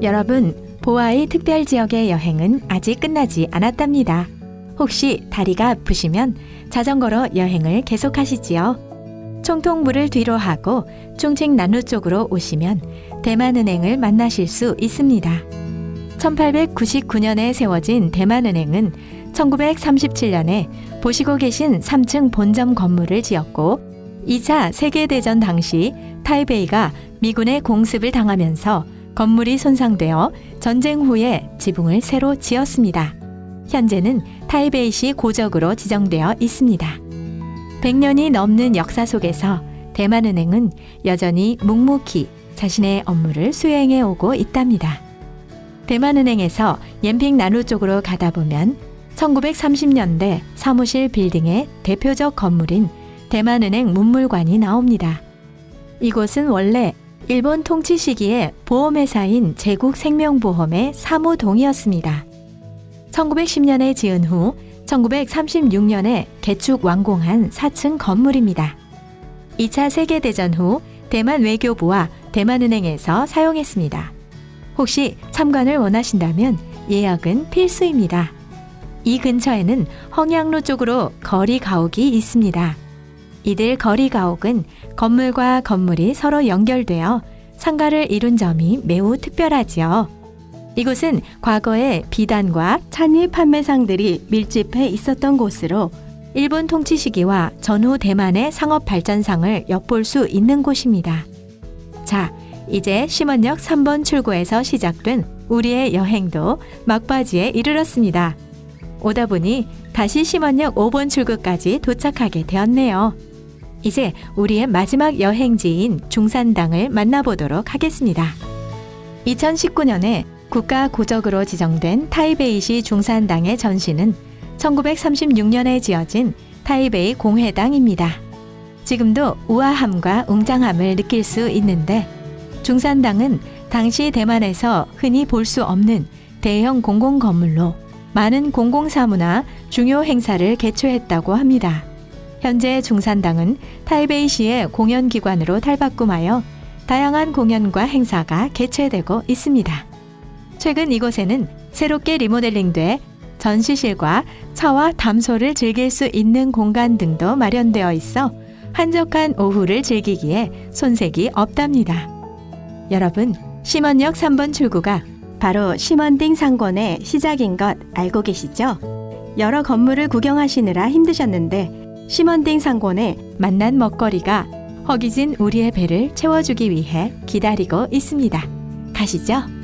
여러분, 보아이 특별지역의 여행은 아직 끝나지 않았답니다. 혹시 다리가 아프시면 자전거로 여행을 계속하시지요. 총통부를 뒤로 하고 충칭 난루 쪽으로 오시면 대만은행을 만나실 수 있습니다. 1899년에 세워진 대만은행은 1937년에 보시고 계신 3층 본점 건물을 지었고 2차 세계대전 당시 타이베이가 미군의 공습을 당하면서 건물이 손상되어 전쟁 후에 지붕을 새로 지었습니다. 현재는 타이베이시 고적으로 지정되어 있습니다. 100년이 넘는 역사 속에서 대만은행은 여전히 묵묵히 자신의 업무를 수행해 오고 있답니다. 대만은행에서 옌핑 난루 쪽으로 가다 보면 1930년대 사무실 빌딩의 대표적 건물인 대만은행 문물관이 나옵니다. 이곳은 원래 일본 통치 시기에 보험회사인 제국생명보험의 사무동이었습니다. 1910년에 지은 후 1936년에 개축 완공한 4층 건물입니다. 2차 세계대전 후 대만 외교부와 대만은행에서 사용했습니다. 혹시 참관을 원하신다면 예약은 필수입니다. 이 근처에는 헝양로 쪽으로 거리 가옥이 있습니다. 이들 거리 가옥은 건물과 건물이 서로 연결되어 상가를 이룬 점이 매우 특별하지요. 이곳은 과거에 비단과 찬이 판매상들이 밀집해 있었던 곳으로 일본 통치 시기와 전후 대만의 상업 발전상을 엿볼 수 있는 곳입니다. 자, 이제 심원역 3번 출구에서 시작된 우리의 여행도 막바지에 이르렀습니다. 오다 보니 다시 심원역 5번 출구까지 도착하게 되었네요. 이제 우리의 마지막 여행지인 중산당을 만나보도록 하겠습니다. 2019년에 국가 고적으로 지정된 타이베이시 중산당의 전시는 1936년에 지어진 타이베이 공회당입니다. 지금도 우아함과 웅장함을 느낄 수 있는데 중산당은 당시 대만에서 흔히 볼 수 없는 대형 공공건물로 많은 공공사무나 중요 행사를 개최했다고 합니다. 현재 중산당은 타이베이시의 공연기관으로 탈바꿈하여 다양한 공연과 행사가 개최되고 있습니다. 최근 이곳에는 새롭게 리모델링돼 전시실과 차와 담소를 즐길 수 있는 공간 등도 마련되어 있어 한적한 오후를 즐기기에 손색이 없답니다. 여러분, 심원역 3번 출구가 바로 심원町상권의 시작인 것 알고 계시죠? 여러 건물을 구경하시느라 힘드셨는데 심원町상권에 만난 먹거리가 허기진 우리의 배를 채워주기 위해 기다리고 있습니다. 가시죠.